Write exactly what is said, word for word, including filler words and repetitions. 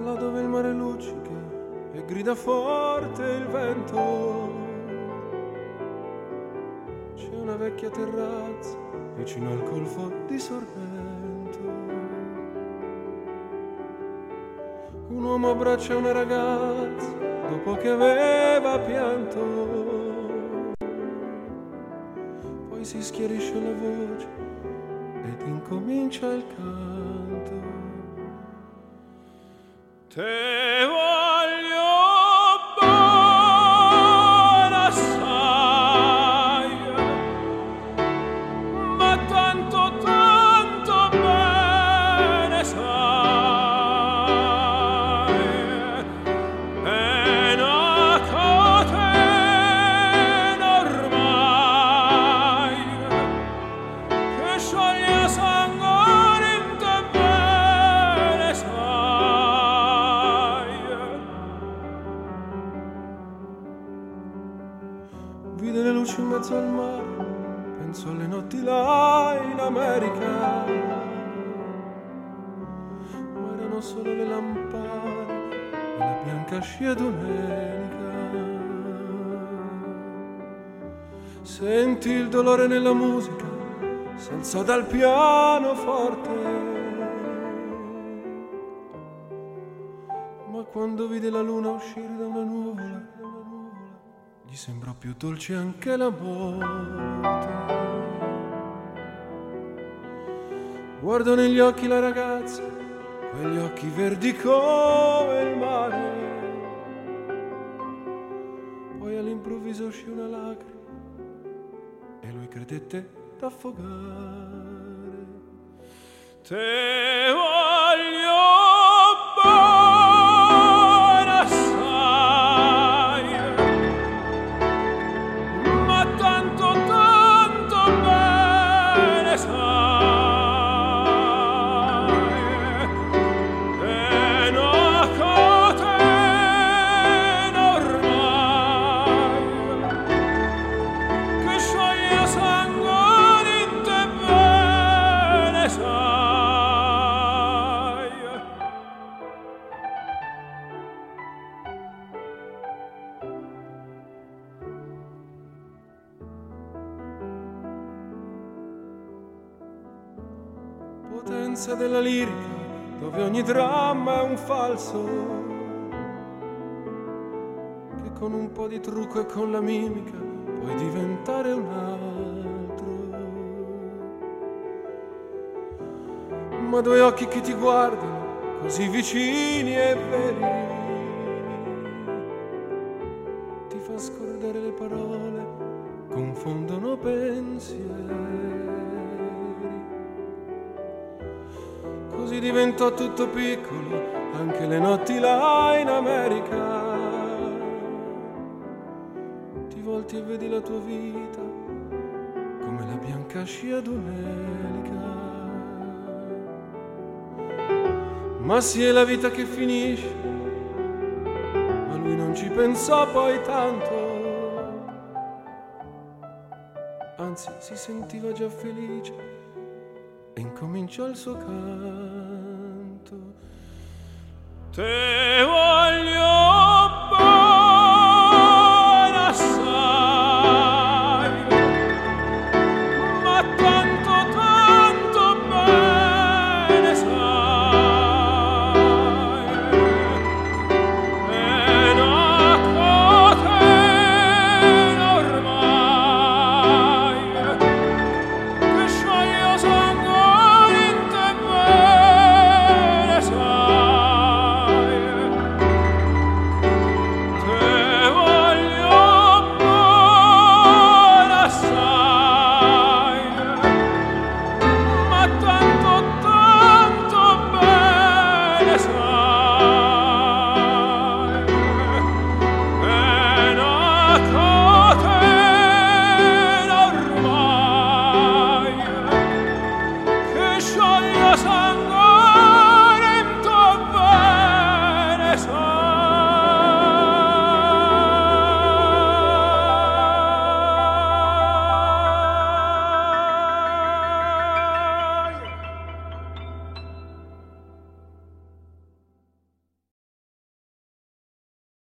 là dove il mare luccica e grida forte il vento, c'è una vecchia terrazza vicino al golfo di Sorrento. Un uomo abbraccia una ragazza dopo che aveva pianto, poi si schiarisce la voce ed incomincia il canto. Te voglio bene assai, ma tanto tanto bene sai, è una catena ormai che scioglie sangue in te bene sai. Vide le luci in mezzo al mare, penso alle notti là in America, ma erano solo le lampade e la bianca scia domenica. Senti il dolore nella musica, si alzò dal pianoforte, ma quando vide la luna uscire da una nuvola, gli sembrò più dolce anche la morte. Guardò negli occhi la ragazza, quegli occhi verdi come il mare, poi all'improvviso uscì una lacrima e lui credette d'affogare. Te voglio bene assai, ma tanto tanto bene sai, è una catena ormai che scioglie sangue in te bene sai. Potenza della lirica, dove ogni dramma è un falso, che con un po' di trucco e con la mimica puoi diventare un altro. Ma due occhi che ti guardano così vicini e veri, ti fa scordare le parole, confondono pensieri. Così diventò tutto piccolo, anche le notti là in America. Ti volti e vedi la tua vita come la bianca scia domenica. Ma sì, è la vita che finisce, ma lui non ci pensò poi tanto, anzi si sentiva già felice e incominciò il suo canto. Te